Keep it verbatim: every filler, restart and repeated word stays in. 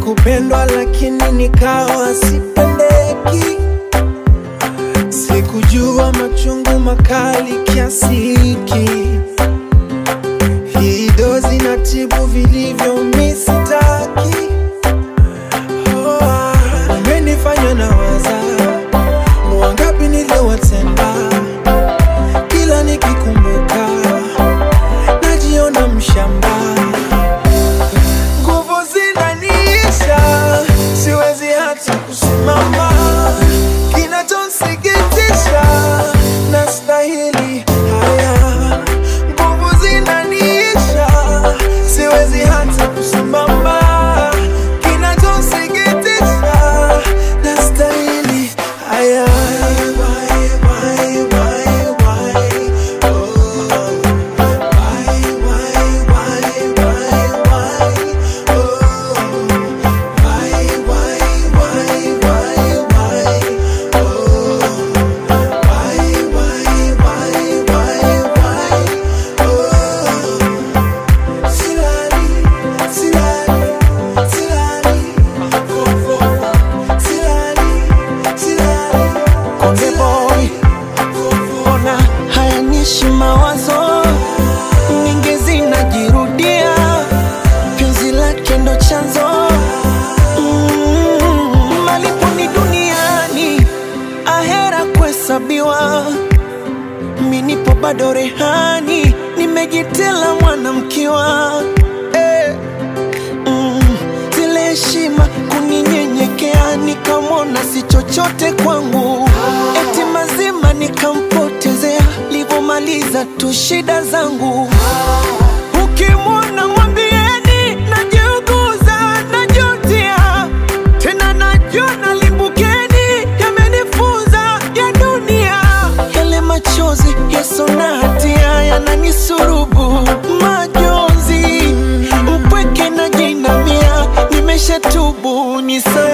kupendwa lakini nikawa sipendeki. Sikujua machungu makali kiasi hiki. Hii dozi na tibu vilivyo misitaki. Oh, umenifanya na waza wangapi niliowatenda. Kila nikikumbuka najiona mshamba. Nguvu zinaniisha, siwezi hata kusimama. Kinachonisikitisha, nastahili haya. Nguvu zinaniisha, siwezi hata kusimama. Kinachonisikitisha, nastahili haya. Mawazo mingi zinajirudia, penzi lake ndo chanzo. mm, Malipo ni duniani, ahera kuhesabiwa. Mimi nipo bado rehani, nimejitela mwanamkiwa. eh, mm, Zile heshima kuninyenyekea, nikamwona si chochote kwangu. Eti mazima nikampotezea, livomaliza tu shida zangu. Ukimwona mwambieni najiuguza, najutia. Tena najua limbukeni, yamenifunza ya dunia. Yale machozi yaso na hatia yananisurubu majonzi. Mpweke na jinamia, nimeshatubu nisa